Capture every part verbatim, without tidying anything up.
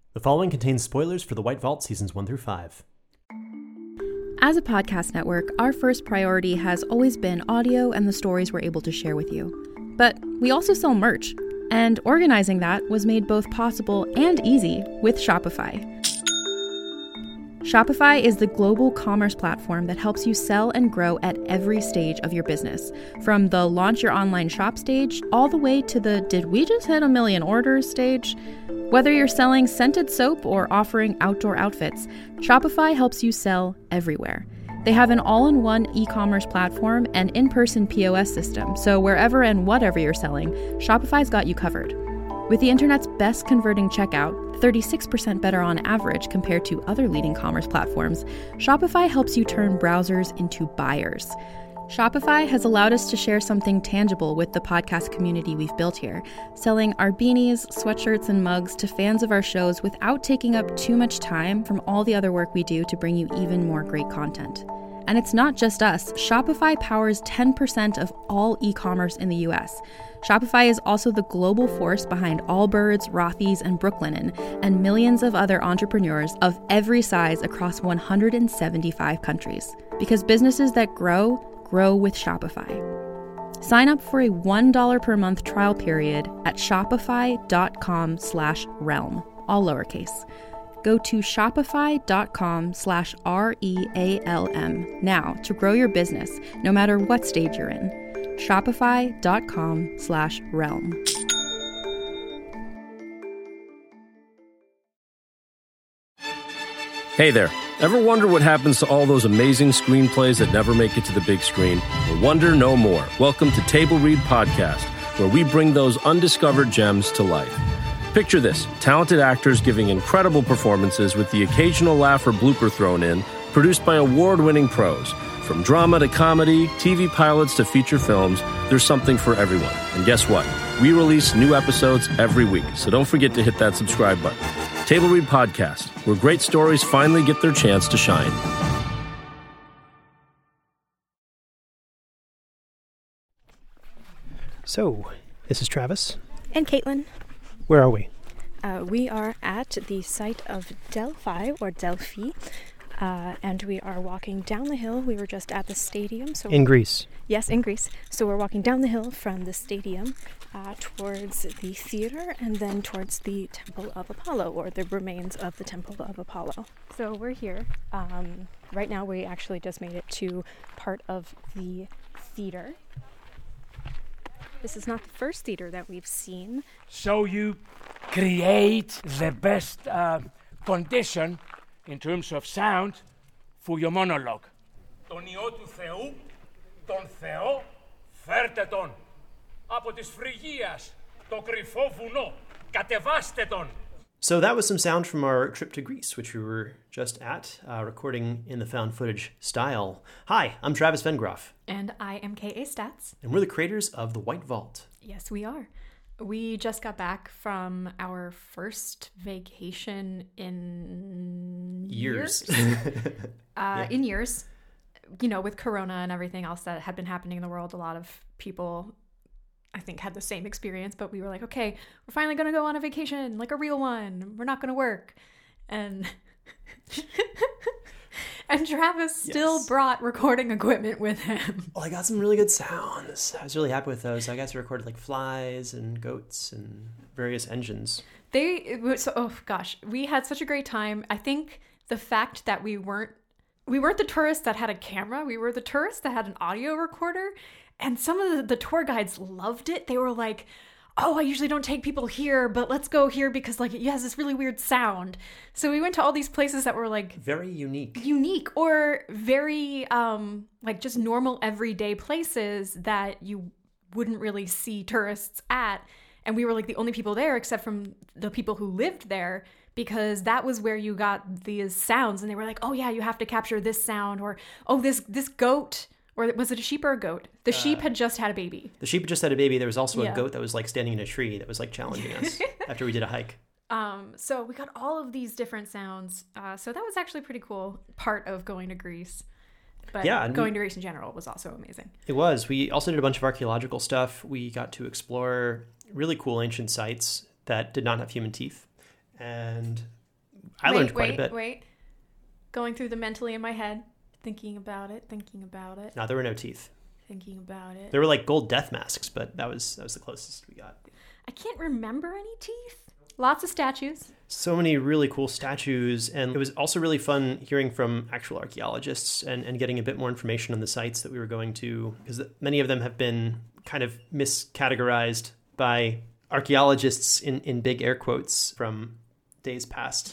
The following contains spoilers for The White Vault Seasons one through five. As a podcast network, our first priority has always been audio and the stories we're able to share with you. But we also sell merch, and organizing that was made both possible and easy with Shopify. Shopify is the global commerce platform that helps you sell and grow at every stage of your business, from the launch your online shop stage all the way to the did we just hit a million orders stage. Whether you're selling scented soap or offering outdoor outfits, Shopify helps you sell everywhere. They have an all-in-one e-commerce platform and in-person P O S system, so wherever and whatever you're selling, Shopify's got you covered. With the internet's best converting checkout, thirty-six percent better on average compared to other leading commerce platforms, Shopify helps you turn browsers into buyers. Shopify has allowed us to share something tangible with the podcast community we've built here, selling our beanies, sweatshirts, and mugs to fans of our shows without taking up too much time from all the other work we do to bring you even more great content. And it's not just us. Shopify powers ten percent of all e-commerce in the U S. Shopify is also the global force behind Allbirds, Rothy's, and Brooklinen, and millions of other entrepreneurs of every size across one hundred seventy-five countries. Because businesses that grow, grow with Shopify. Sign up for a one dollar per month trial period at shopify.com slash realm, all lowercase. Go to shopify.com slash R-E-A-L-M now to grow your business, no matter what stage you're in. Shopify.com slash realm. Hey there. Ever wonder what happens to all those amazing screenplays that never make it to the big screen? Well, wonder no more. Welcome to Table Read Podcast, where we bring those undiscovered gems to life. Picture this, talented actors giving incredible performances with the occasional laugh or blooper thrown in, produced by award-winning pros. From drama to comedy, T V pilots to feature films, there's something for everyone. And guess what? We release new episodes every week, so don't forget to hit that subscribe button. Table Read Podcast, where great stories finally get their chance to shine. So, this is Travis. And Caitlin. Where are we? Uh, we are at the site of Delphi, or Delphi, uh, and we are walking down the hill. We were just at the stadium. So in Greece. Yes, in Greece. So we're walking down the hill from the stadium uh, towards the theater and then towards the Temple of Apollo, or the remains of the Temple of Apollo. So we're here. Um, right now we actually just made it to part of the theater. This is not the first theater that we've seen. So you create the best uh, condition in terms of sound for your monologue. Τον Υιό του Θεού, τον Θεό, φέρτε τον. Από της Φρυγίας, το κρυφό βουνό, κατεβάστε τον. So that was some sound from our trip to Greece, which we were just at, uh, recording in the found footage style. Hi, I'm Travis Vengroff. And I am K A Stats. And we're the creators of The White Vault. Yes, we are. We just got back from our first vacation in years. years? uh, yeah. In years. You know, with Corona and everything else that had been happening in the world, a lot of people, I think, had the same experience, but we were like, okay, we're finally going to go on a vacation, like a real one. We're not going to work. And and Travis still yes. brought recording equipment with him. Well, I got some really good sounds. I was really happy with those. I got to record like flies and goats and various engines. They, it was, oh gosh, we had such a great time. I think the fact that we weren't, we weren't the tourists that had a camera. We were the tourists that had an audio recorder. And some of the, the tour guides loved it. They were like, oh, I usually don't take people here, but let's go here because like it has this really weird sound. So we went to all these places that were like very unique. Unique or very um like just normal everyday places that you wouldn't really see tourists at. And we were like the only people there except from the people who lived there, because that was where you got these sounds. And they were like, oh yeah, you have to capture this sound, or oh, this this goat. Or was it a sheep or a goat? The uh, sheep had just had a baby. The sheep just had a baby. There was also yeah. a goat that was like standing in a tree that was like challenging us after we did a hike. Um, so we got all of these different sounds. Uh, so that was actually pretty cool part of going to Greece. But yeah, going to Greece in general was also amazing. It was. We also did a bunch of archaeological stuff. We got to explore really cool ancient sites that did not have human teeth. And I wait, learned quite wait, a bit. Wait, going through the mentally in my head, thinking about it, thinking about it, No, there were no teeth. thinking about it. There were like gold death masks, but that was that was the closest we got. I can't remember any teeth. Lots of statues. So many really cool statues, and it was also really fun hearing from actual archaeologists and, and getting a bit more information on the sites that we were going to, because many of them have been kind of miscategorized by archaeologists in, in big air quotes from days past.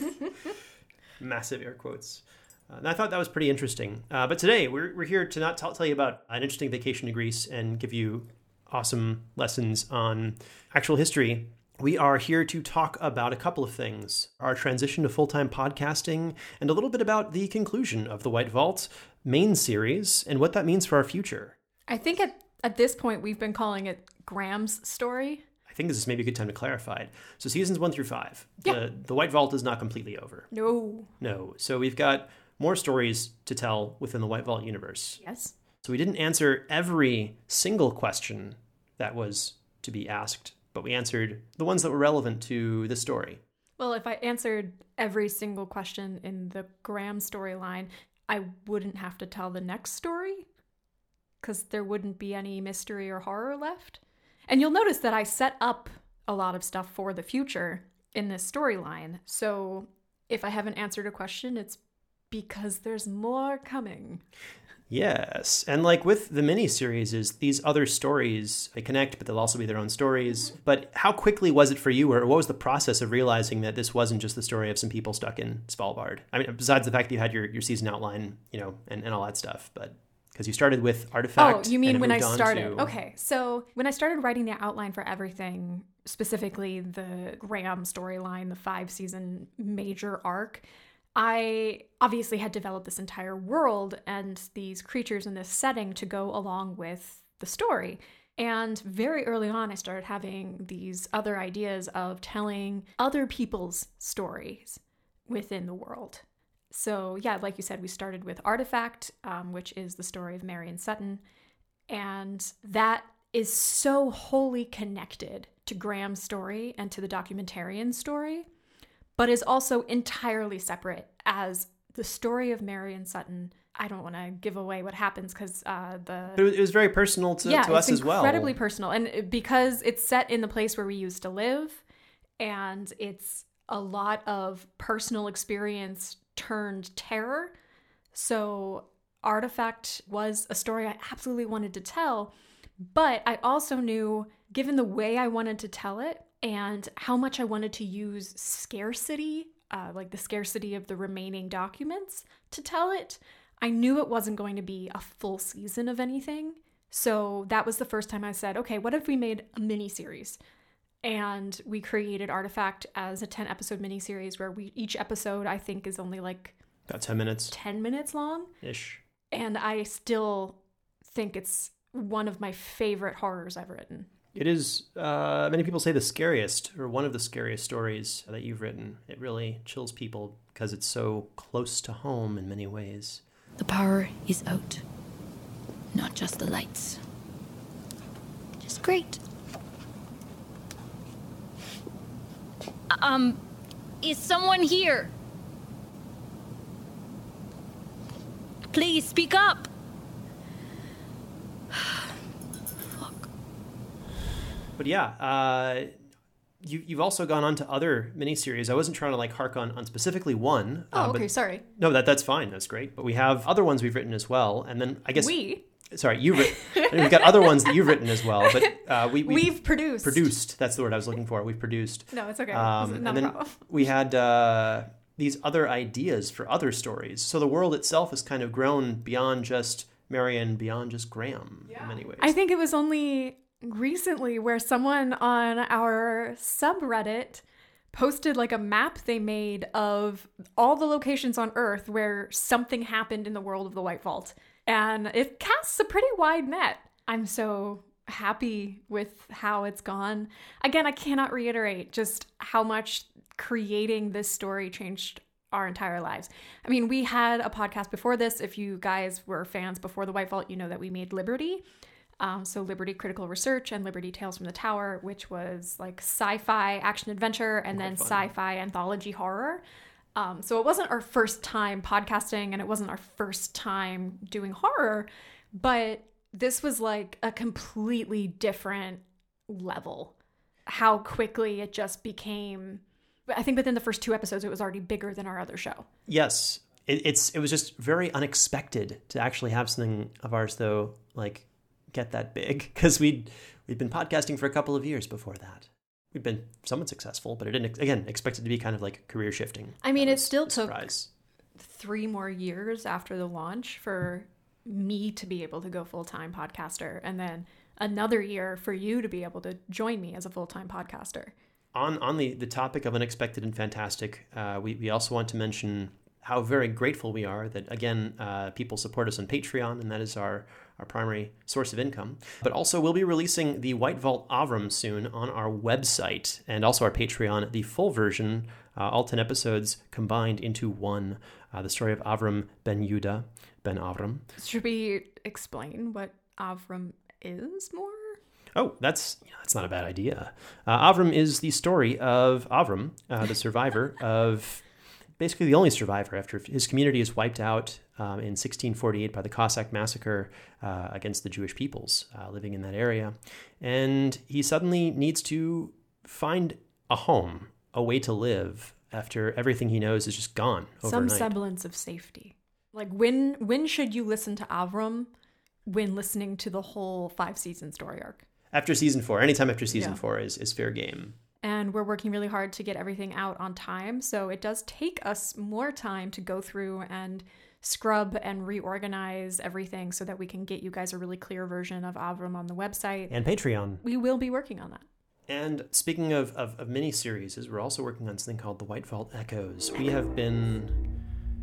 Massive air quotes. Uh, and I thought that was pretty interesting. Uh, but today, we're, we're here to not tell, tell you about an interesting vacation to Greece and give you awesome lessons on actual history. We are here to talk about a couple of things: our transition to full-time podcasting, and a little bit about the conclusion of the White Vault main series and what that means for our future. I think at, at this point we've been calling it Graham's story. I think this is maybe a good time to clarify it. So seasons one through five, Yeah. the, the White Vault is not completely over. No. No. So we've got more stories to tell within the White Vault universe. Yes. So we didn't answer every single question that was to be asked, but we answered the ones that were relevant to the story. Well, if I answered every single question in the Graham storyline, I wouldn't have to tell the next story because there wouldn't be any mystery or horror left. And you'll notice that I set up a lot of stuff for the future in this storyline. So if I haven't answered a question, it's because there's more coming. Yes. And like with the miniseries, is these other stories, they connect, but they'll also be their own stories. But how quickly was it for you, or what was the process of realizing that this wasn't just the story of some people stuck in Svalbard? I mean, besides the fact that you had your, your season outline, you know, and, and all that stuff, but because you started with Artifact. Oh, you mean and it when I moved on started? to- Okay, so when I started writing the outline for everything, specifically the Graham storyline, the five-season major arc, I obviously had developed this entire world and these creatures in this setting to go along with the story. And very early on, I started having these other ideas of telling other people's stories within the world. So yeah, like you said, we started with Artifact, um, which is the story of Marion Sutton. And that is so wholly connected to Graham's story and to the documentarian story, but is also entirely separate as the story of Marion Sutton. I don't want to give away what happens because uh, the... But it was, it was very personal to, yeah, to us it's as well. incredibly personal. And because it's set in the place where we used to live, and it's a lot of personal experience turned terror. So Artifact was a story I absolutely wanted to tell, but I also knew, given the way I wanted to tell it and how much I wanted to use scarcity, uh, like the scarcity of the remaining documents to tell it, I knew it wasn't going to be a full season of anything. So that was the first time I said, okay, what if we made a miniseries? And we created Artifact as a ten episode miniseries where we each episode, I think, is only like About ten minutes. ten minutes long. Ish. And I still think it's one of my favorite horrors I've written. It is, uh, many people say, the scariest, or one of the scariest stories that you've written. It really chills people because it's so close to home in many ways. The power is out. Not just the lights. Just great. Um, is someone here? Please speak up. Fuck. But yeah, uh, you, you've also gone on to other miniseries. I wasn't trying to like hark on, on specifically one. Oh, uh, okay, but, sorry. No, that that's fine. That's great. But we have other ones we've written as well. And then I guess... We? Sorry, you've written... we've got other ones that you've written as well. But uh, we, we... We've produced. Produced. That's the word I was looking for. We've produced. No, it's okay. Um, It's and not a then problem. we had uh, these other ideas for other stories. So the world itself has kind of grown beyond just Marion, beyond just Graham in many ways. I think it was only recently where someone on our subreddit posted like a map they made of all the locations on Earth where something happened in the world of the White Vault. And it casts a pretty wide net. I'm so happy with how it's gone. Again, I cannot reiterate just how much creating this story changed our entire lives. I mean, we had a podcast before this. If you guys were fans before the White Vault, you know that we made Liberty. Um, so Liberty Critical Research and Liberty Tales from the Tower, which was like sci-fi action adventure and then fun. sci-fi anthology horror. Um, so it wasn't our first time podcasting and it wasn't our first time doing horror, but this was like a completely different level. How quickly it just became, I think within the first two episodes, it was already bigger than our other show. Yes. It, it's it was just very unexpected to actually have something of ours, though, like get that big, because we'd, we'd been podcasting for a couple of years before that. We've been somewhat successful, but it didn't, again, expect it to be kind of like career shifting. I mean, that it still took surprise. three more years after the launch for me to be able to go full-time podcaster, and then another year for you to be able to join me as a full-time podcaster. On on the, the topic of unexpected and fantastic, uh, we, we also want to mention how very grateful we are that, again, uh, people support us on Patreon, and that is our, our primary source of income. But also, we'll be releasing the White Vault Avram soon on our website and also our Patreon, the full version, uh, all ten episodes combined into one, uh, the story of Avram ben Yehuda, ben Avram. Should we explain what Avram is more? Oh, that's that's not a bad idea. Uh, Avram is the story of Avram, uh, the survivor of... basically the only survivor after his community is wiped out um, in sixteen forty-eight by the Cossack massacre uh, against the Jewish peoples uh, living in that area. And he suddenly needs to find a home, a way to live after everything he knows is just gone overnight. Some semblance of safety. Like when when should you listen to Avram when listening to the whole five season story arc? After season four, anytime after season Yeah. four is, is fair game. And we're working really hard to get everything out on time. So it does take us more time to go through and scrub and reorganize everything so that we can get you guys a really clear version of Avram on the website. And Patreon. We will be working on that. And speaking of, of, of mini-series, we're also working on something called the White Vault Echoes. We have been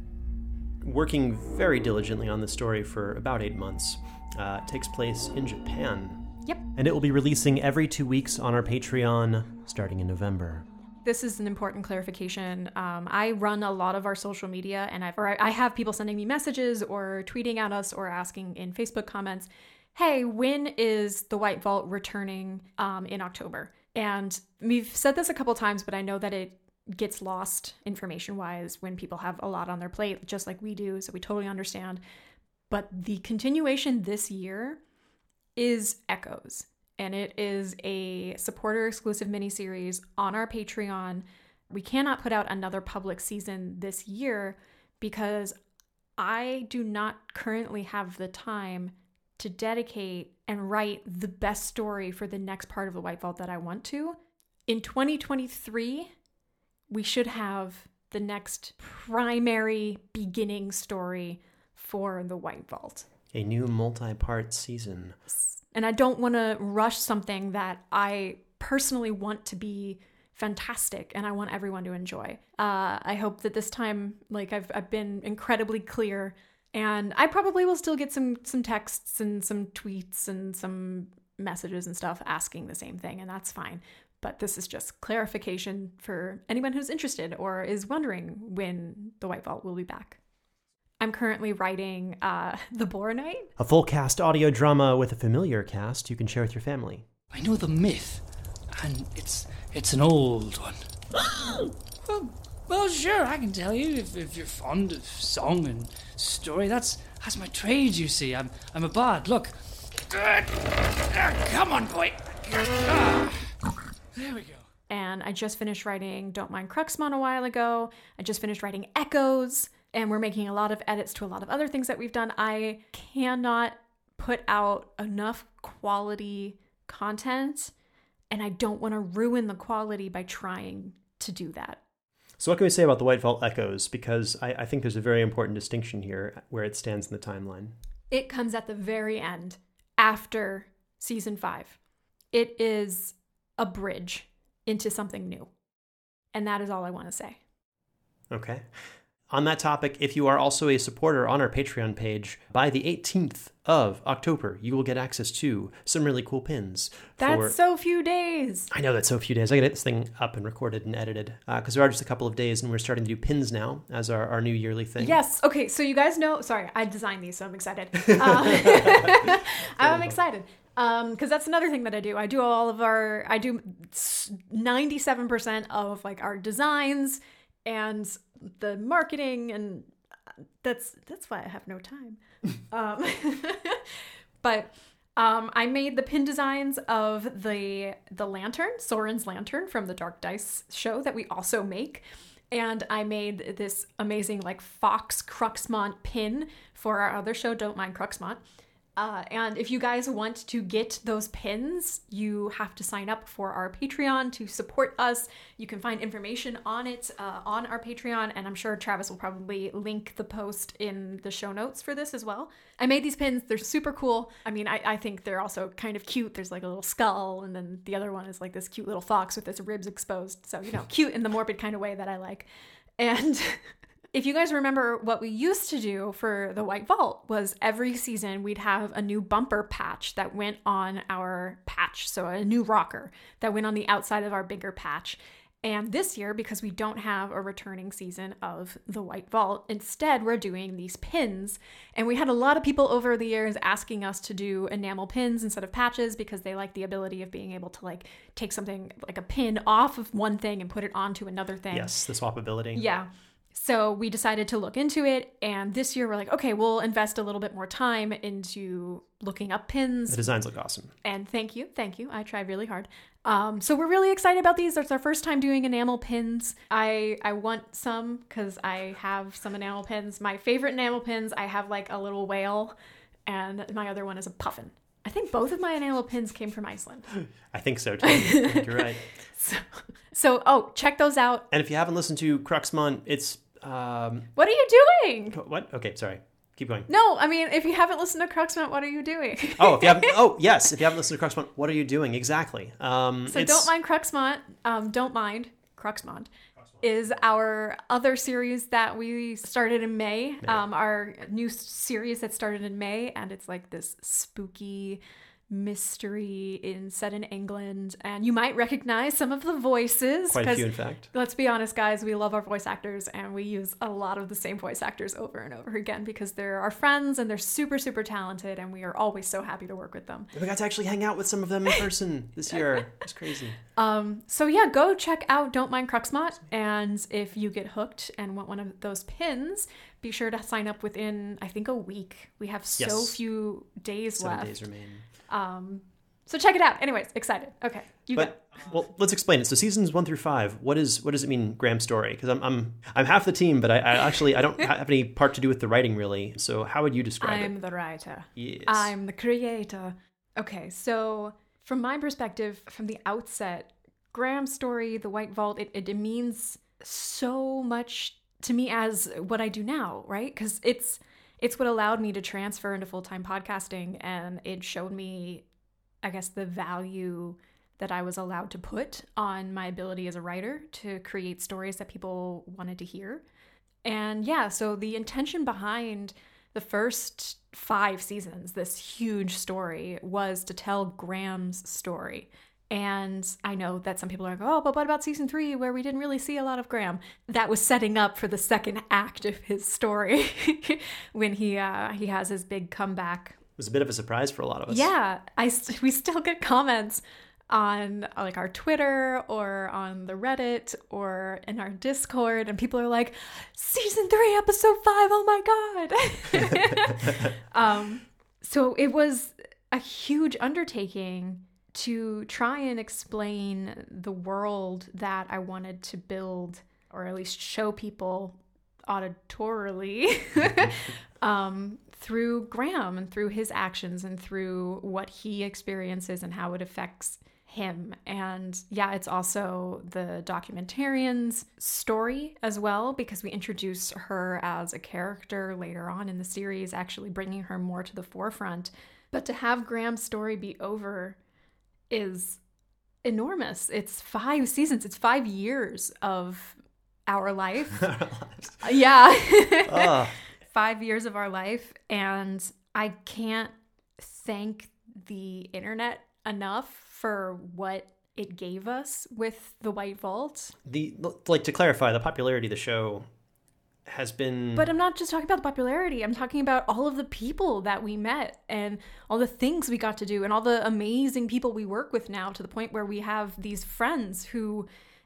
working very diligently on this story for about eight months. Uh, it takes place in Japan. Yep. And it will be releasing every two weeks on our Patreon starting in November. This is an important clarification. Um, I run a lot of our social media, and I've, or I have people sending me messages or tweeting at us or asking in Facebook comments, hey, when is the White Vault returning um, in October? And we've said this a couple times, but I know that it gets lost information-wise when people have a lot on their plate, just like we do, so we totally understand. But the continuation this year is Echoes, and it is a supporter-exclusive miniseries on our Patreon. We cannot put out another public season this year because I do not currently have the time to dedicate and write the best story for the next part of the White Vault that I want to. In twenty twenty-three, we should have the next primary beginning story for the White Vault. A new multi-part season. And I don't want to rush something that I personally want to be fantastic and I want everyone to enjoy. Uh, I hope that this time, like I've I've been incredibly clear, and I probably will still get some some texts and some tweets and some messages and stuff asking the same thing, and that's fine. But this is just clarification for anyone who's interested or is wondering when the White Vault will be back. I'm currently writing uh, The Boar Knight. A full cast audio drama with a familiar cast you can share with your family. I know the myth, and it's it's an old one. well, well, sure, I can tell you if, if you're fond of song and story. That's that's my trade, you see. I'm I'm a bard. Look, come on, boy. There we go. And I just finished writing Don't Mind Cruxmon a while ago. I just finished writing Echoes. And we're making a lot of edits to a lot of other things that we've done. I cannot put out enough quality content, and I don't want to ruin the quality by trying to do that. So what can we say about the White Vault Echoes? Because I, I think there's a very important distinction here where it stands in the timeline. It comes at the very end, after season five. It is a bridge into something new. And that is all I want to say. Okay. On that topic, if you are also a supporter on our Patreon page, by the eighteenth of October, you will get access to some really cool pins. That's for... so few days. I know, that's so few days. I got to get this thing up and recorded and edited because uh, there are just a couple of days, and we're starting to do pins now as our, our new yearly thing. Yes. Okay, so you guys know... Sorry, I designed these, so I'm excited. Uh, I'm excited. Um, because that's another thing that I do. I do all of our... I do ninety-seven percent of like our designs and the marketing, and that's that's why I have no time. um, but um, I made the pin designs of the the lantern, Soren's lantern from the Dark Dice show that we also make. And I made this amazing like Fox Cruxmont pin for our other show, Don't Mind Cruxmont. Uh, and if you guys want to get those pins, you have to sign up for our Patreon to support us. You can find information on it uh, on our Patreon, and I'm sure Travis will probably link the post in the show notes for this as well. I made these pins. They're super cool. I mean, I, I think they're also kind of cute. There's like a little skull, and then the other one is like this cute little fox with its ribs exposed. So, you know, cute in the morbid kind of way that I like. And... if you guys remember, what we used to do for the White Vault was every season we'd have a new bumper patch that went on our patch. So a new rocker that went on the outside of our bigger patch. And this year, because we don't have a returning season of the White Vault, instead we're doing these pins. And we had a lot of people over the years asking us to do enamel pins instead of patches because they like the ability of being able to like take something like a pin off of one thing and put it onto another thing. Yes, the swappability. Yeah. So we decided to look into it, and this year we're like, okay, we'll invest a little bit more time into looking up pins. The designs look awesome. And thank you, thank you. I tried really hard. Um, so we're really excited about these. It's our first time doing enamel pins. I I want some because I have some enamel pins. My favorite enamel pins, I have like a little whale, and my other one is a puffin. I think both of my enamel pins came from Iceland. I think so too. I think you're right. So, so, oh, check those out. And if you haven't listened to Cruxmont, it's... Um... What are you doing? What? Okay, sorry. Keep going. No, I mean, if you haven't listened to Cruxmont, what are you doing? oh, if you haven't... Oh, yes. If you haven't listened to Cruxmont, what are you doing? Exactly. Um, so it's... Don't Mind Cruxmont. Um, Don't Mind Cruxmont is our other series that we started in May. May. Um, our new series that started in May, and it's like this spooky mystery in set in England, and you might recognize some of the voices. Quite a few, in fact. Let's be honest, guys, we love our voice actors, and we use a lot of the same voice actors over and over again because they're our friends and they're super, super talented, and we are always so happy to work with them. We got to actually hang out with some of them in person this year. It's crazy. Um, so yeah, go check out Don't Mind Cruxmont, and if you get hooked and want one of those pins, be sure to sign up within, I think, a week. We have so yes. few days Seven left. days remain. Um, so check it out. Anyways, excited. Okay, you but go. Well, let's explain it. So seasons one through five. What is what does it mean, Graham's story? Because I'm I'm I'm half the team, but I, I actually I don't have any part to do with the writing really. So how would you describe I'm it? I'm the writer. Yes. I'm the creator. Okay, so from my perspective, from the outset, Graham's story, The White Vault, it, it, it means so much to me as what I do now, right? Because it's it's what allowed me to transfer into full-time podcasting, and it showed me, I guess, the value that I was allowed to put on my ability as a writer to create stories that people wanted to hear. And yeah, so the intention behind the first five seasons, this huge story, was to tell Graham's story. And I know that some people are like, oh, but what about season three where we didn't really see a lot of Graham? That was setting up for the second act of his story when he uh, he has his big comeback. It was a bit of a surprise for a lot of us. Yeah, I st- we still get comments on like our Twitter or on the Reddit or in our Discord, and people are like, season three, episode five, oh my God. um, so it was a huge undertaking to try and explain the world that I wanted to build, or at least show people auditorily, um, through Graham and through his actions and through what he experiences and how it affects him. And yeah, it's also the documentarian's story as well, because we introduce her as a character later on in the series, actually bringing her more to the forefront. But to have Graham's story be over is enormous. It's five seasons. It's five years of our life. Yeah. oh. Five years of our life. And I can't thank the internet enough for what it gave us with The White Vault. The like to clarify, the popularity of the show has been... But I'm not just talking about the popularity. I'm talking about all of the people that we met and all the things we got to do and all the amazing people we work with now, to the point where we have these friends who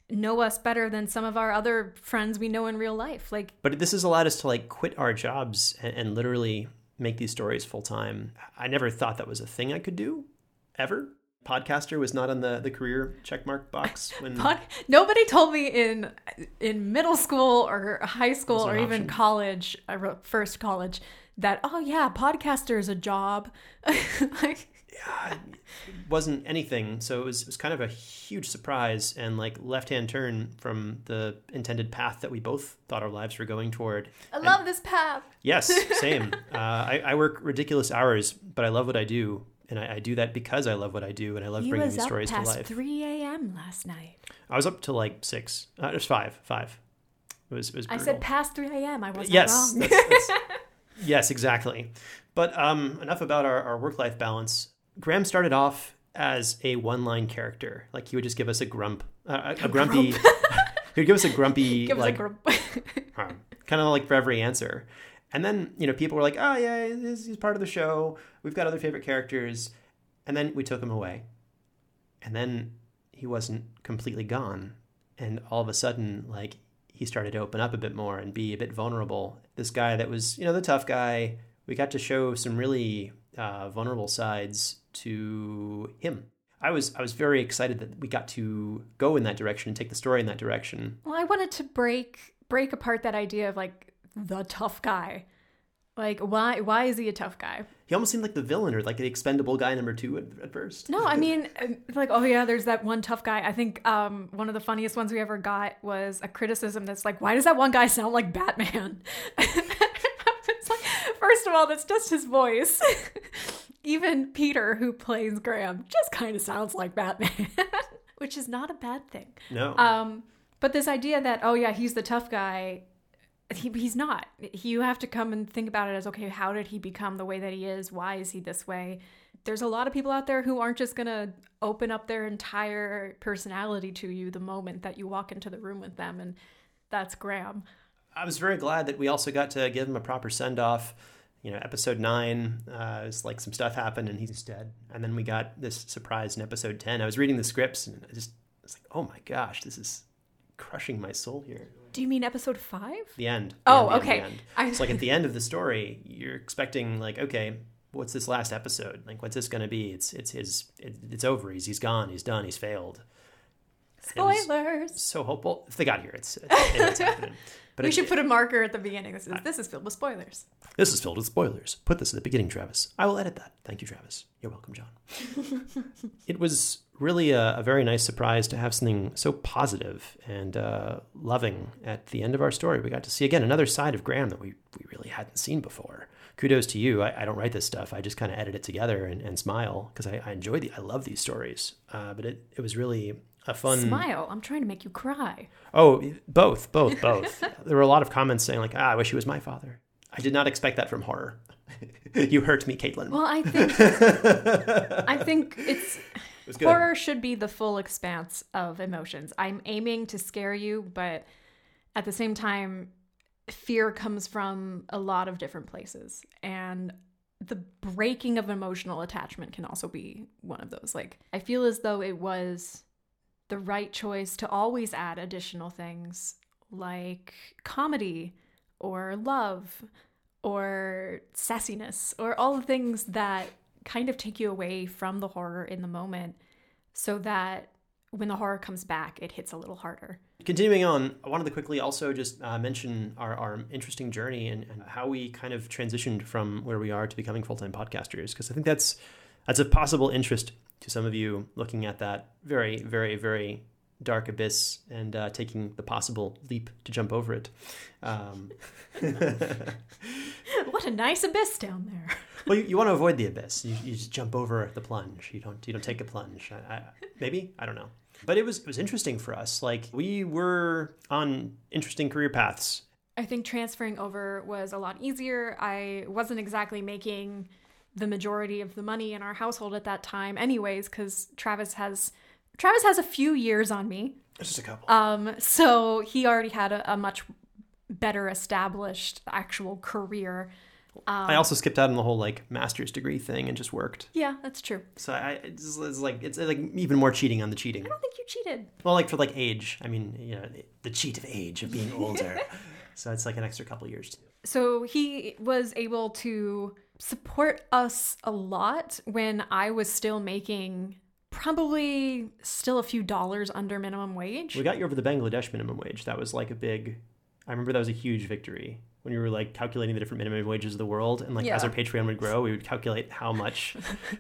know us better than some of our other friends we know in real life. Like, but this has allowed us to like quit our jobs and, and literally make these stories full time. I never thought that was a thing I could do ever. Podcaster was not on the, the career checkmark box when Pod- nobody told me in in middle school or high school or even option. college, I wrote first college, that, oh yeah, podcaster is a job. Like, yeah, it wasn't anything. So it was, it was kind of a huge surprise and like left-hand turn from the intended path that we both thought our lives were going toward. I And love this path. yes, same. uh, I, I work ridiculous hours, but I love what I do. And I, I do that because I love what I do, and I love You bringing was these up stories to past life. three a.m. last night. I was up till like six. Uh, it was five. Five. It was. It was. I Brutal. said past three a.m. I wasn't yes. wrong. That's, that's, yes, exactly. But um, enough about our, our work-life balance. Graham started off as a one-line character. Like he would just give us a grump, uh, a, a grumpy. he would give us a grumpy, Give us a like, grump. kind of like for every answer. And then you know people were like, "Oh yeah, he's, he's part of the show. We've got other favorite characters." And then we took him away. And then he wasn't completely gone. And all of a sudden, like, he started to open up a bit more and be a bit vulnerable. This guy that was, you know, the tough guy, we got to show some really uh, vulnerable sides to him. I was I was very excited that we got to go in that direction and take the story in that direction. Well, I wanted to break break apart that idea of like the tough guy. Like, why why is he a tough guy? He almost seemed like the villain or like the expendable guy number two at, at first. No, I mean, like, oh yeah, there's that one tough guy. I think um, one of the funniest ones we ever got was a criticism that's like, why does that one guy sound like Batman? It's like, first of all, that's just his voice. Even Peter, who plays Graham, just kind of sounds like Batman, which is not a bad thing. No. Um, but this idea that, oh yeah, he's the tough guy, He, he's not. You have to come and think about it as, okay, how did he become the way that he is? Why is he this way? There's a lot of people out there who aren't just going to open up their entire personality to you the moment that you walk into the room with them. And that's Graham. I was very glad that we also got to give him a proper send-off. You know, episode nine, uh, it's like some stuff happened and he's dead. And then we got this surprise in episode ten. I was reading the scripts and I just I was like, oh my gosh, this is crushing my soul here. Do you mean episode five? The end. The Oh, end, the end, okay. the end. I- It's like at the end of the story, you're expecting like, okay, what's this last episode? Like, what's this going to be? It's it's his. It, it's over. He's he's gone. He's done. He's failed. It was Spoilers. so hopeful. If they got here, it's, it's, it's happening. But we it, should put a marker at the beginning. This is, this is filled with spoilers. This is filled with spoilers. Put this at the beginning, Travis. I will edit that. Thank you, Travis. You're welcome, John. It was really a, a very nice surprise to have something so positive and uh, loving at the end of our story. We got to see, again, another side of Graham that we, we really hadn't seen before. Kudos to you. I, I don't write this stuff. I just kind of edit it together and, and smile because I, I enjoy the, I love these stories. Uh, but it, it was really a fun... Smile. I'm trying to make you cry. Oh, both, both, both. There were a lot of comments saying like, ah, I wish he was my father. I did not expect that from horror. You hurt me, Caitlin. Well, I think I think it's was good. horror should be the full expanse of emotions. I'm aiming to scare you, but at the same time, fear comes from a lot of different places, and the breaking of emotional attachment can also be one of those. Like, I feel as though it was the right choice to always add additional things like comedy or love or sassiness or all the things that kind of take you away from the horror in the moment so that when the horror comes back, it hits a little harder. Continuing on, I wanted to quickly also just uh, mention our, our interesting journey and, and how we kind of transitioned from where we are to becoming full-time podcasters, because I think that's that's of possible interest to some of you looking at that very, very, very dark abyss and uh, taking the possible leap to jump over it. Um, what a nice abyss down there. Well, you, you want to avoid the abyss. You, you just jump over the plunge. You don't you don't take a plunge. I, I, maybe? I don't know. But it was it was interesting for us. Like, we were on interesting career paths. I think transferring over was a lot easier. I wasn't exactly making the majority of the money in our household at that time anyways, because Travis has Travis has a few years on me. Just a couple. Um, so he already had a, a much better established actual career. Um, I also skipped out on the whole like master's degree thing and just worked. Yeah, that's true. So I it's, it's like it's like even more cheating on the cheating. I don't think you cheated. Well, like for like age, I mean, you know, the cheat of age of being older. So it's like an extra couple years too. So he was able to support us a lot when I was still making probably still a few dollars under minimum wage. We got you over the Bangladesh minimum wage. That was like a big, I remember that was a huge victory when we were like calculating the different minimum wages of the world. And like Yeah. as our Patreon would grow, we would calculate how much.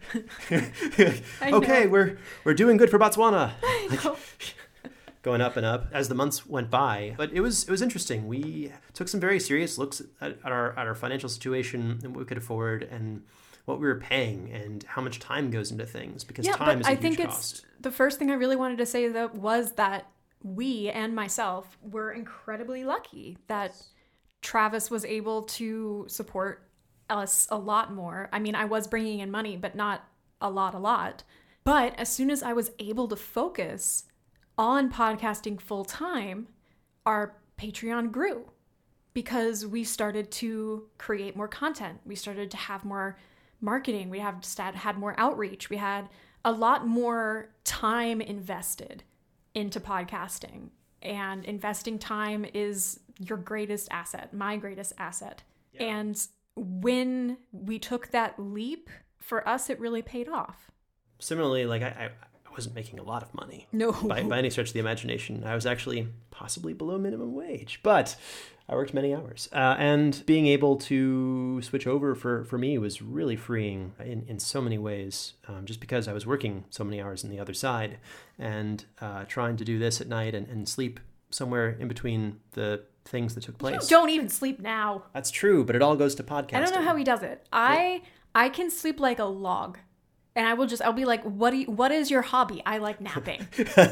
Okay, we're we're doing good for Botswana. Like, going up and up as the months went by. But it was it was interesting. We took some very serious looks at, at our at our financial situation and what we could afford and what we were paying and how much time goes into things, because Yeah, time but is a I huge think cost. it's the first thing I really wanted to say that was that we and myself were incredibly lucky that Travis was able to support us a lot more. I mean, I was bringing in money, but not a lot, a lot. But as soon as I was able to focus on podcasting full time, our Patreon grew because we started to create more content. We started to have more marketing. We have had more outreach. We had a lot more time invested into podcasting. And investing time is your greatest asset, my greatest asset. Yeah. And when we took that leap, for us, it really paid off. Similarly, like I, I I wasn't making a lot of money. No. By, by any stretch of the imagination. I was actually possibly below minimum wage, but I worked many hours. Uh, and being able to switch over for, for me was really freeing in, in so many ways, um, just because I was working so many hours on the other side and uh, trying to do this at night and, and sleep somewhere in between the things that took place. You don't even sleep now. That's true, but it all goes to podcasting. I don't know how he does it. I yeah. I can sleep like a log. And I will just, I'll be like, what do you, what is your hobby? I like napping.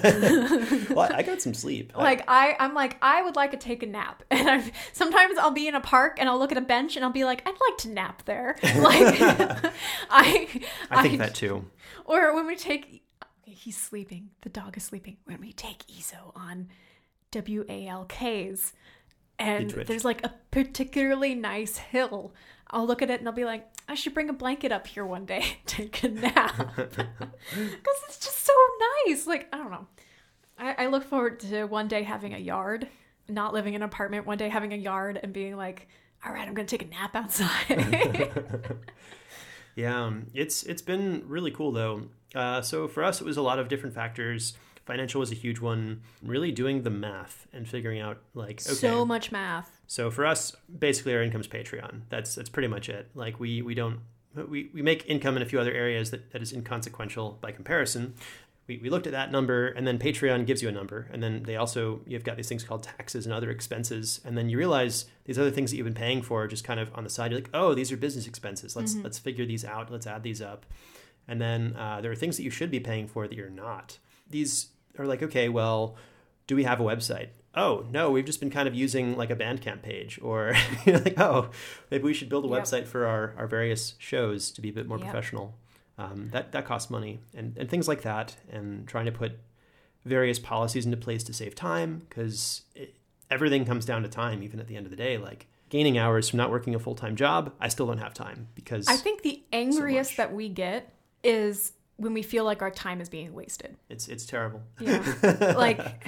Well, I got some sleep. Like, I, I'm like, I would like to take a nap. And I sometimes I'll be in a park and I'll look at a bench and I'll be like, I'd like to nap there. Like, I, I think I, that too. Or when we take, okay, he's sleeping. The dog is sleeping. When we take Iso on W A L Ks and there's like a particularly nice hill, I'll look at it and I'll be like, I should bring a blanket up here one day and take a nap. Because it's just so nice. Like, I don't know. I, I look forward to one day having a yard, not living in an apartment, one day having a yard and being like, all right, I'm going to take a nap outside. Yeah, it's it's been really cool, though. Uh, so for us, it was a lot of different factors. Financial was a huge one. Really doing the math and figuring out, like, okay. So much math. So for us, basically our income's Patreon. That's that's pretty much it. Like we we don't we, we make income in a few other areas that, that is inconsequential by comparison. We we looked at that number, and then Patreon gives you a number, and then they also, you've got these things called taxes and other expenses, and then you realize these other things that you've been paying for are just kind of on the side. You're like, oh, these are business expenses. Let's mm-hmm. let's figure these out. Let's add these up. And then uh, there are things that you should be paying for that you're not. These are like, okay, well, do we have a website? Oh, no, we've just been kind of using like a Bandcamp page. Or you're like, oh, maybe we should build a yep. website for our, our various shows to be a bit more yep. professional. Um, that, that costs money and, and things like that. And trying to put various policies into place to save time, because everything comes down to time, even at the end of the day. Like gaining hours from not working a full-time job, I still don't have time because I think the angriest so that we get is when we feel like our time is being wasted. It's it's terrible. Yeah. Like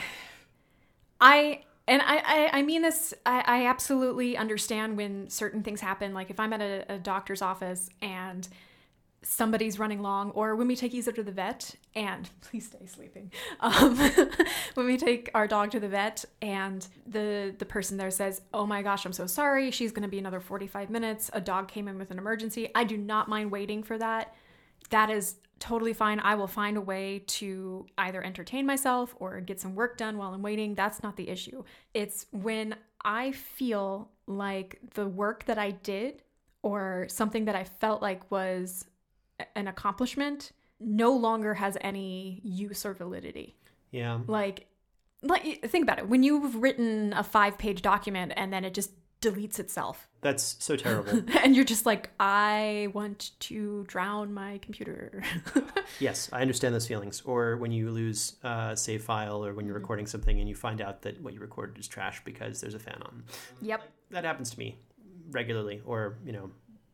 I and I, I, I mean this, I, I absolutely understand when certain things happen. Like if I'm at a, a doctor's office and somebody's running long, or when we take Isa to the vet and please stay sleeping. Um, when we take our dog to the vet and the the person there says, oh my gosh, I'm so sorry. She's going to be another forty-five minutes. A dog came in with an emergency. I do not mind waiting for that. That is totally fine. I will find a way to either entertain myself or get some work done while I'm waiting. That's not the issue. It's when I feel like the work that I did or something that I felt like was an accomplishment no longer has any use or validity. Yeah. Like, like think about it. When you've written a five-page document and then it just deletes itself. That's so terrible. And you're just like, I want to drown my computer. Yes, I understand those feelings. Or when you lose a save file, or when you're recording something and you find out that what you recorded is trash because there's a fan on. Yep. That happens to me regularly. Or, you know,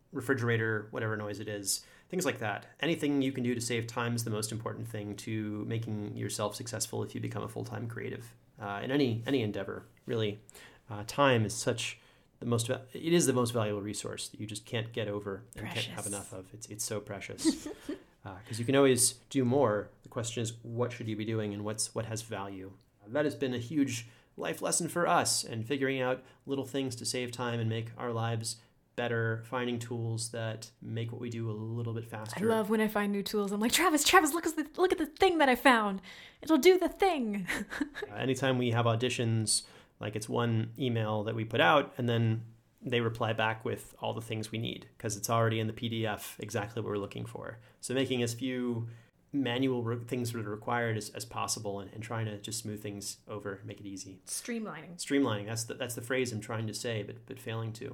refrigerator, whatever noise it is, things like that. Anything you can do to save time is the most important thing to making yourself successful if you become a full-time creative uh, in any any endeavor. Really, uh, time is such the most. It is the most valuable resource that you just can't get over and Precious. can't have enough of. It's it's so precious because uh, you can always do more. The question is, what should you be doing, and what's what has value? Uh, that has been a huge life lesson for us, and figuring out little things to save time and make our lives better, finding tools that make what we do a little bit faster. I love when I find new tools. I'm like, Travis, Travis, look at the, look at the thing that I found. It'll do the thing. uh, anytime we have auditions, like it's one email that we put out and then they reply back with all the things we need because it's already in the P D F exactly what we're looking for. So making as few manual re- things that are required as, as possible and, and trying to just smooth things over, make it easy. Streamlining. Streamlining. That's the, that's the phrase I'm trying to say, but but failing to.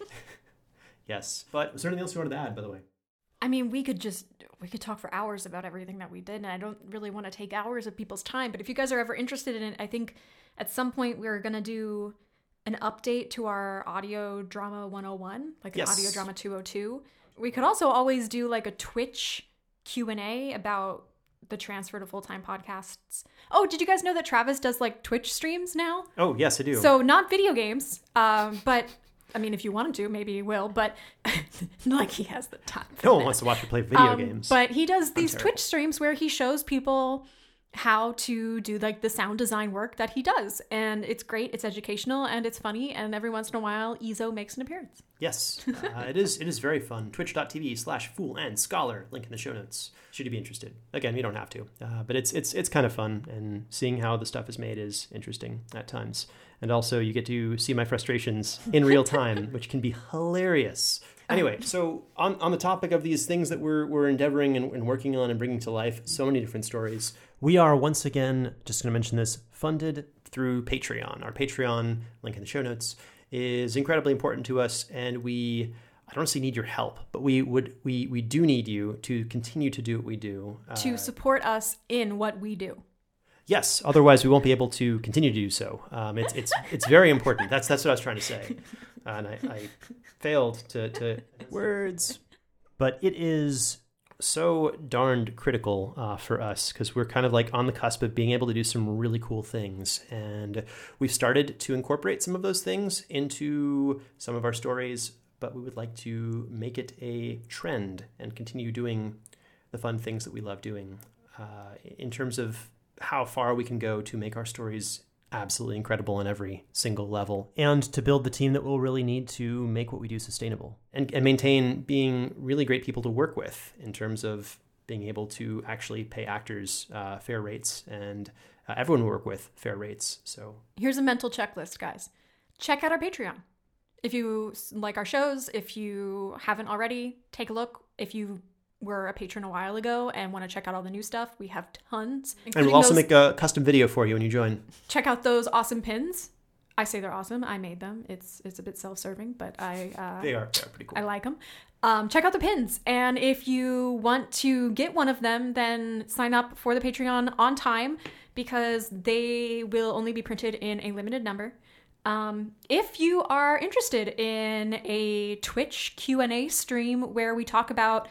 Yes. But was there anything else you wanted to add, by the way? I mean, we could just, we could talk for hours about everything that we did, and I don't really want to take hours of people's time, but if you guys are ever interested in it, I think at some point we're going to do an update to our audio drama one oh one, like an Yes. audio drama two oh two. We could also always do like a Twitch Q and A about the transfer to full-time podcasts. Oh, did you guys know that Travis does like Twitch streams now? Oh, yes, I do. So not video games, um, but I mean, if you wanted to, maybe he will, but like he has the time for no one that. wants to watch you play video Um, games. But he does these terrible. Twitch streams where he shows people how to do like the sound design work that he does. And it's great, it's educational, and it's funny, and every once in a while Ezo makes an appearance. Yes, uh, it is It is very fun. Twitch.tv slash Fool and Scholar. Link in the show notes. Should you be interested. Again, you don't have to. Uh, but it's it's it's kind of fun, and seeing how the stuff is made is interesting at times. And also you get to see my frustrations in real time, which can be hilarious. Anyway, so on, on the topic of these things that we're we're endeavoring and, and working on and bringing to life, so many different stories. We are once again, just going to mention this, funded through Patreon. Our Patreon, link in the show notes, is incredibly important to us, and we, I don't necessarily need your help, but we would we we do need you to continue to do what we do. Uh, To support us in what we do. Yes, otherwise we won't be able to continue to do so. Um, it's it's it's very important. That's that's what I was trying to say, uh, and I, I failed to to words. But it is so darned critical uh, for us because we're kind of like on the cusp of being able to do some really cool things, and we've started to incorporate some of those things into some of our stories. But we would like to make it a trend and continue doing the fun things that we love doing. Uh, in terms of how far we can go to make our stories absolutely incredible on every single level, and to build the team that we'll really need to make what we do sustainable and, and maintain being really great people to work with in terms of being able to actually pay actors uh, fair rates and uh, everyone we work with fair rates. So Here's a mental checklist, guys. Check out our Patreon. If you like our shows, if you haven't already, take a look. If you were a patron a while ago and want to check out all the new stuff, we have tons. And we'll also those, make a custom video for you when you join. Check out those awesome pins. I say they're awesome. I made them. It's it's a bit self-serving, but I uh, They are, they are pretty cool. I like them. Um, check out the pins. And if you want to get one of them, then sign up for the Patreon on time because they will only be printed in a limited number. Um, if you are interested in a Twitch Q and A stream where we talk about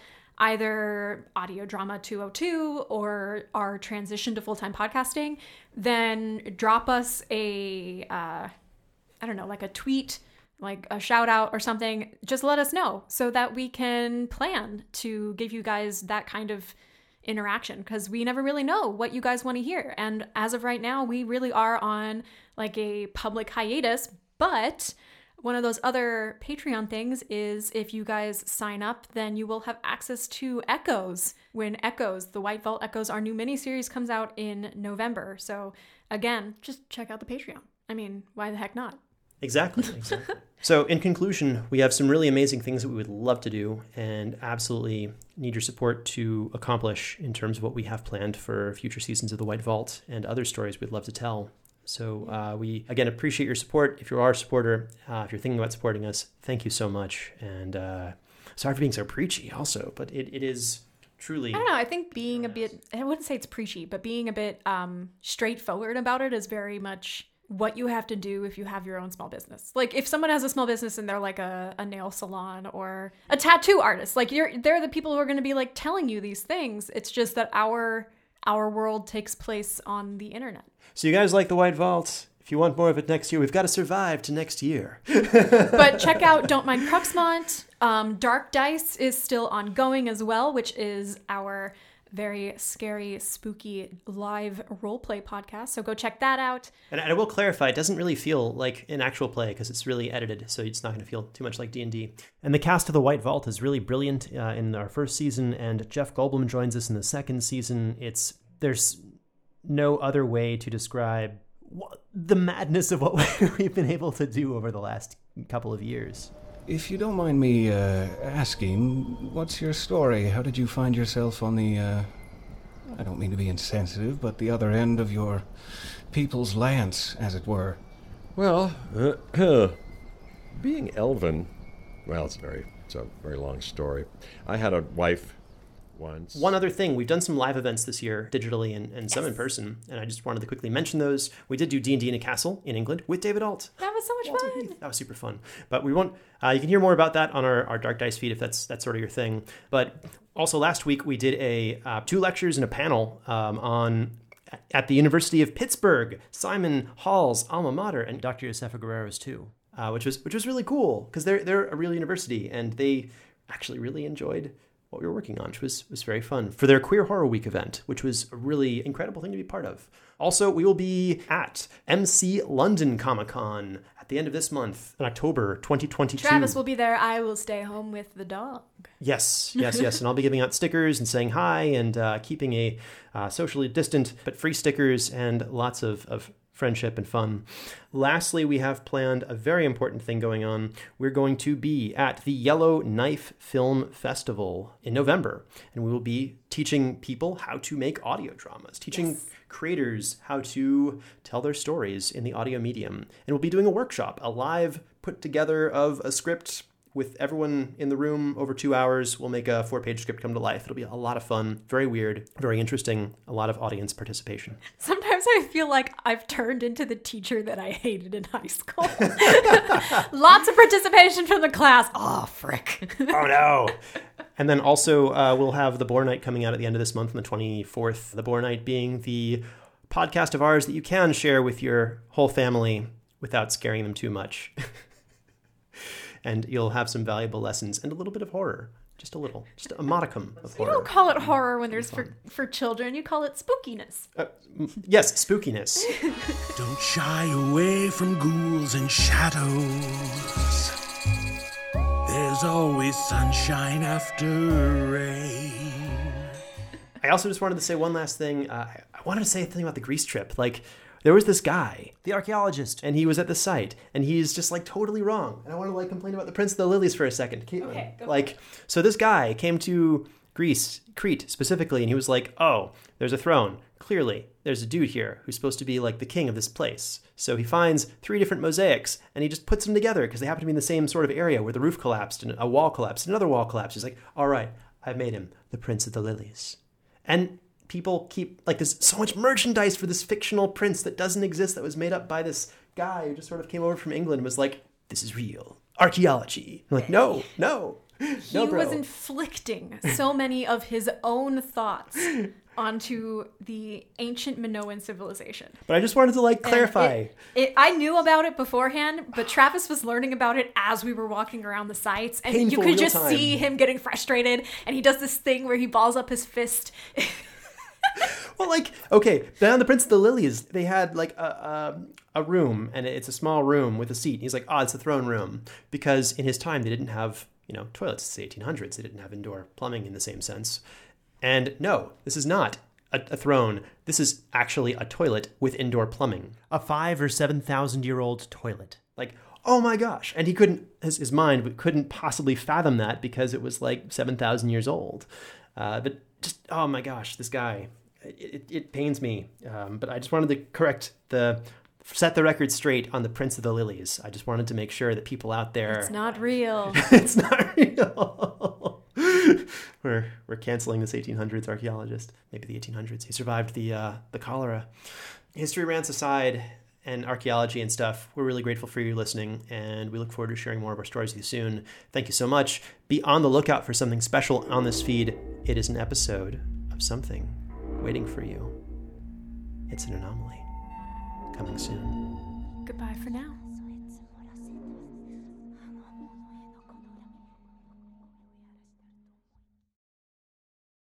either audio drama two oh two or our transition to full-time podcasting, then drop us a, uh, I don't know, like a tweet, like a shout out or something. Just let us know so that we can plan to give you guys that kind of interaction, because we never really know what you guys want to hear. And as of right now, we really are on like a public hiatus, but one of those other Patreon things is if you guys sign up, then you will have access to Echoes. When Echoes, the White Vault Echoes, our new miniseries comes out in November. So again, just check out the Patreon. I mean, why the heck not? Exactly, exactly. So in conclusion, we have some really amazing things that we would love to do and absolutely need your support to accomplish in terms of what we have planned for future seasons of The White Vault and other stories we'd love to tell. So uh, we, again, appreciate your support. If you are a supporter, uh, if you're thinking about supporting us, thank you so much. And uh, sorry for being so preachy also, but it, it is truly... I don't know. I think being a bit, I wouldn't say it's preachy, but being a bit um, straightforward about it is very much what you have to do if you have your own small business. Like if someone has a small business and they're like a, a nail salon or a tattoo artist, like you're they're the people who are going to be like telling you these things. It's just that our our world takes place on the internet. So you guys like the White Vault? If you want more of it next year, we've got to survive to next year. But check out Don't Mind Cruxmont. Um, Dark Dice is still ongoing as well, which is our very scary, spooky live roleplay podcast. So go check that out. And I will clarify, it doesn't really feel like an actual play because it's really edited, so it's not going to feel too much like D and D. And the cast of The White Vault is really brilliant uh, in our first season, and Jeff Goldblum joins us in the second season. It's there's no other way to describe what, the madness of what we've been able to do over the last couple of years. If you don't mind me uh, asking, what's your story? How did you find yourself on the, uh, I don't mean to be insensitive, but the other end of your people's lance, as it were? Well, uh, being elven, well, it's very, it's a very long story. I had a wife once. One other thing, we've done some live events this year, digitally and, and yes. some in person, and I just wanted to quickly mention those. We did do D and D in a castle in England with David Alt. That was so much Walter fun. Heath. That was super fun. But we won't, uh, you can hear more about that on our, our Dark Dice feed if that's that's sort of your thing. But also last week we did a uh, two lectures and a panel um, on at the University of Pittsburgh, Simon Hall's alma mater, and Doctor Josefa Guerrero's too, uh, which was which was really cool because they're they're a real university and they actually really enjoyed what we were working on, which was, was very fun for their Queer Horror Week event, which was a really incredible thing to be part of. Also, we will be at M C London Comic Con at the end of this month in October twenty twenty-two. Travis will be there. I will stay home with the dog. Yes, yes, yes. And I'll be giving out stickers and saying hi and uh, keeping a uh, socially distant but free stickers and lots of, of friendship and fun. Lastly, we have planned a very important thing going on. We're going to be at the Yellow Knife Film Festival in November, and we will be teaching people how to make audio dramas, teaching yes. creators how to tell their stories in the audio medium. And we'll be doing a workshop, a live put together of a script with everyone in the room over two hours. We'll make a four-page script come to life. It'll be a lot of fun, very weird, very interesting, a lot of audience participation. Sometimes I feel like I've turned into the teacher that I hated in high school. Lots of participation from the class. Oh, frick. Oh, no. And then also uh, we'll have The Boar Night coming out at the end of this month on the twenty-fourth. The Boar Night being the podcast of ours that you can share with your whole family without scaring them too much. And you'll have some valuable lessons and a little bit of horror. Just a little. Just a modicum of horror. You don't call it horror when there's for, for children. You call it spookiness. Uh, yes, spookiness. Don't shy away from ghouls and shadows. There's always sunshine after rain. I also just wanted to say one last thing. Uh, I wanted to say a thing about the Greece trip. Like, there was this guy, the archaeologist, and he was at the site, and he's just like totally wrong. And I want to like complain about the Prince of the Lilies for a second. Caitlin. Okay, go like, so this guy came to Greece, Crete specifically, and he was like, oh, there's a throne. Clearly, there's a dude here who's supposed to be like the king of this place. So he finds three different mosaics, and he just puts them together because they happen to be in the same sort of area where the roof collapsed, and a wall collapsed, and another wall collapsed. He's like, all right, I've made him the Prince of the Lilies. And people keep, like, there's so much merchandise for this fictional prince that doesn't exist, that was made up by this guy who just sort of came over from England and was like, this is real. Archaeology. I'm like, no, no, he no, bro. was inflicting so many of his own thoughts onto the ancient Minoan civilization. But I just wanted to, like, clarify. It, it, I knew about it beforehand, but Travis was learning about it as we were walking around the sites. And Painful, you could just time. see him getting frustrated. And he does this thing where he balls up his fist. Well, like, okay, down the Prince of the Lilies, they had like a, a a room, and it's a small room with a seat. He's like, oh, it's a throne room, because in his time they didn't have, you know, toilets. It's the eighteen hundreds. They didn't have indoor plumbing in the same sense. And no, this is not a, a throne. This is actually a toilet with indoor plumbing. A five or seven thousand year old toilet. Like, oh my gosh! And he couldn't, his, his mind couldn't possibly fathom that because it was like seven thousand years old. Uh, but just, oh my gosh, this guy. It, it pains me, um, but I just wanted to correct the, set the record straight on the Prince of the Lilies. I just wanted to make sure that people out there... It's not real. It's not real. we're we're canceling this eighteen hundreds archaeologist. Maybe the eighteen hundreds. He survived the uh, the cholera. History rants aside, and archaeology and stuff. We're really grateful for you listening, and we look forward to sharing more of our stories with you soon. Thank you so much. Be on the lookout for something special on this feed. It is an episode of something waiting for you. It's an anomaly. Coming soon. Goodbye for now.